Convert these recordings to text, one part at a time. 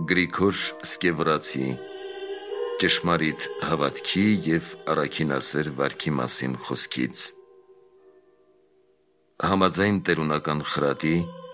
Գրիգոր Սկևորացի ճշմարիտ հավատքի և առաքինասեր վարքի մասին խոսքից։ Համաձայն տերունական խրատի,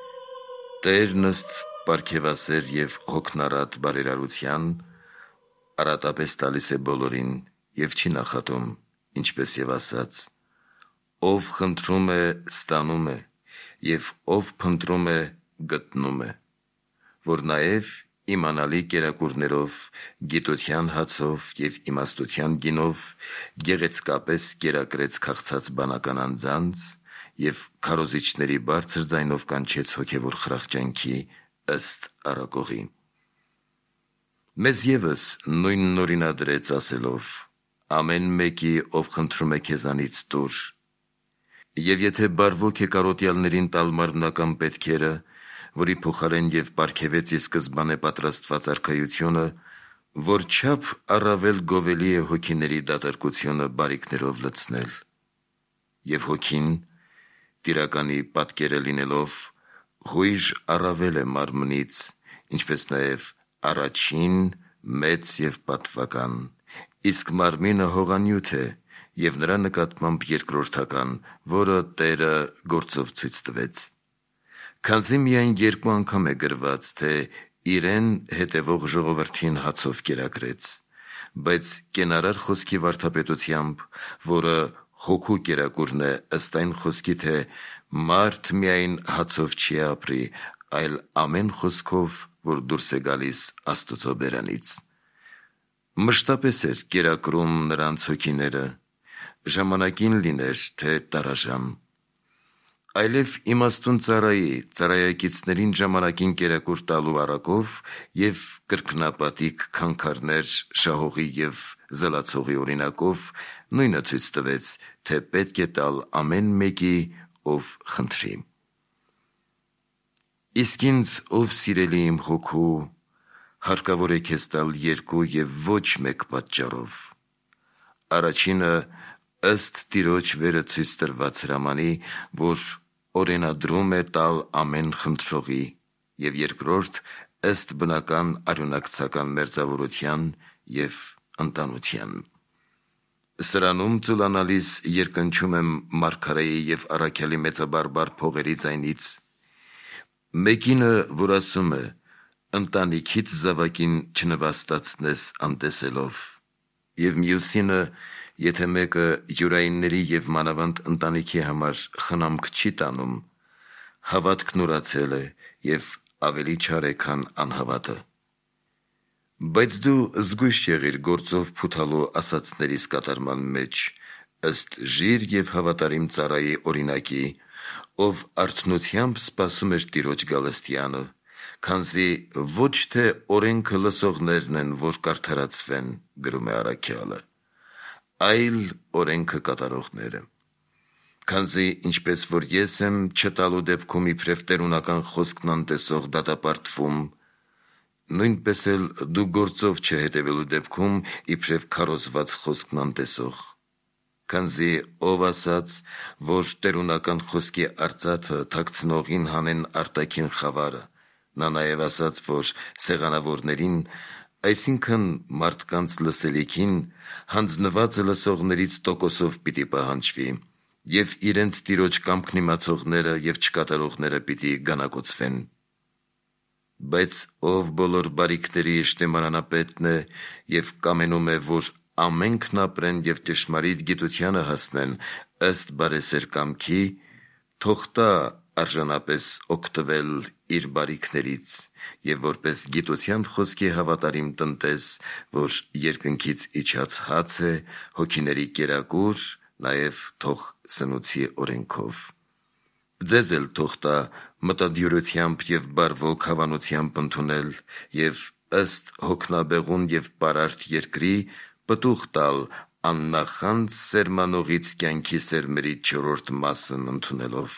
Տերն ըստ պարգևասեր և հոգնարատ բարերարության արատապես տալիս է բոլորին և չի նախատում, ինչպես և ասաց. «Ով խնդրում է, ստանում է, և ով փնտրում է, գտնում է», որ նաև իմանալի կերակուրներով, գիտության հացով և իմաստության գինով գեղեցկապես կերակրեց քաղցած բանական անձանց և քարոզիչների բարձր ձայնով կանչեց հոգևոր խրախճանքի ըստ առակողի։ Մեզ ևս նույնն օրինադրեց ասելով. «Ամեն մեկի, ով խնդրում է քեզանից, տուր, և եթե բարվոք է կարոտյալներին տալ մարմնական պետքերը, որի փոխարեն և պարգևեց ի սկզբանե պատրաստված արքայությունը, որչափ առավել գովելի է հոգիների դատարկությունը բարիքներով լցնել։ Եվ հոգին, տիրականի պատկերը լինելով, հույժ առավել է մարմնից, ինչպես նաև առաջին, մեծ և պատվական, իսկ մարմինը հողանյութ է և նրա նկատմամբ երկրորդական, որը Տերը գործով ցույց տվեց։ Քանզի միայն երկու անգամ է գրված, թե իրեն հետևող ժողովրդին հացով կերակրեց, բայց կենարար խոսքի վարդապետությամբ, որը հոգու կերակուրն է ըստ այն խոսքի, թե մարդ միայն հացով չի ապրի, այլ ամեն խոսքով, որ դուրս է գալիս Աստծո բերանից։ Մշտապես էր կերակրում նրանց հոգիները, ժամանակին լիներ, թե տարաժամ, այլև իմաստուն ծառայի ծառայակիցներին ժամանակին կերակուր տալու առակով և կրկնապատիկ քանքարներ շահողի և զլացողի օրինակով նույնը ցույց տվեց, թե պետք է տալ ամեն մեկի, ով խնդրի։ Իսկ ինձ, ով սիրելի իմ հոգու, հարկավոր է քեզ տալ երկու և ոչ մեկ պատճառով. առաջինը ըստ Տիրոջ վերը ցույց տրված հրամանի, որ օրենադրում է տալ ամեն խնդրողի, և երկրորդ ըստ բնական արյունակցական մերձավորության և ընտանության։ Սրանում ծուլանալիս երկնչում եմ մարգարեի և առաքյալի մեծաբարբար փողերի ձայնից, մեկինը, որ ասում է. «Ընտանիքիդ զավակին չնվաստացնես անտեսելով», և մյուսինը, եթե մեկը յուրայինների և մանավանդ ընտանիքի համար խնամք չի տանում, հավատքն ուրացել է և ավելի չար է, քան անհավատը։ Բայց դու զգույշ եղիր գործով փութալու ասացներիս կատարման մեջ, ըստ ժիր և հավատարիմ ծառայի օրինակի, ով արթնությամբ սպասում էր Տիրոջ գալստյանը, քանզի ոչ թե օրենքը լսողներն են, որ կարդարացվեն, գրում է առաքյալը, այլ օրենքը կատարողները։ Քանզի ինչպես որ ես եմ չտալու դեպքում իբրև տերունական խոսքն անտեսող դատապարտվում, նույնպես էլ դու գործով չհետևելու դեպքում իբրև քարոզված խոսքն անտեսող։ Քանզի ով ասաց, որ տերունական խոսքի արծաթը թաքցնողին հանեն արտաքին խավարը, նա նաև ասաց, որ սեղանավորներին, այսինքն մարդկանց լսելիքին, հանձնվածը լսողներից տոկոսով պիտի պահանջվի, և իրենց Տիրոջ կամքն իմացողները և չկատարողները պիտի գանակոծվեն։ Բայց ով բոլոր բարիքների շտեմարանապետն է և կամենում է, որ ամենքն ապրեն և ճշմարիտ գիտությանը հասնեն ըստ բարեսեր կամքի, թող տա արժանապես օգտվել իր բարիքներից և որպես գիտության խոսքի հավատարիմ տնտես, որ երկնքից իջած հաց է, հոգիների կերակուր, նաև թող սնուցի օրենքով։ Ձեզ էլ թող տա մտադյուրությամբ և բարվոք հավանությամբ ընդունել և ըստ հոգնաբեղուն և պարարտ երկրի պտուղ տալ աննախանձ սերմանողից կյանքի սերմերի չորրորդ մասն ընդունելով։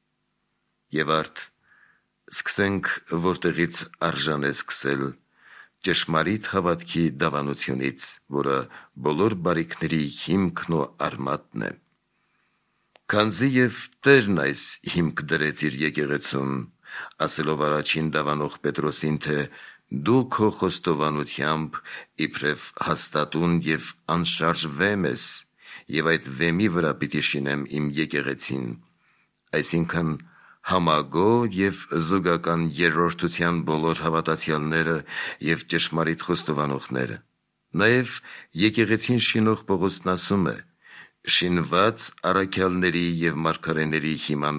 Եվ արդ սկսենք, որտեղից արժան է սկսել, ճշմարիտ հավատքի դավանությունից, որը բոլոր բարիքների հիմքն ու արմատն է։ Քանզի և Տերն այս հիմք դրեց իր եկեղեցում, ասելով առաջին դավանող Պետրոսին, թե Դու քո խոստովանությամբ իբրև հաստատուն և անշարժ վեմ ես, և այդ վեմի վրա պիտի շինեմ իմ եկեղեցին, այսինքն համագոհ և զուգական երրորդության բոլոր հավատացյալները և ճշմարիտ խոստովանողները։ Նաև եկեղեցին շինող Պողոսն ասում է. «Շինված առաքյալների և մարգարեների հիման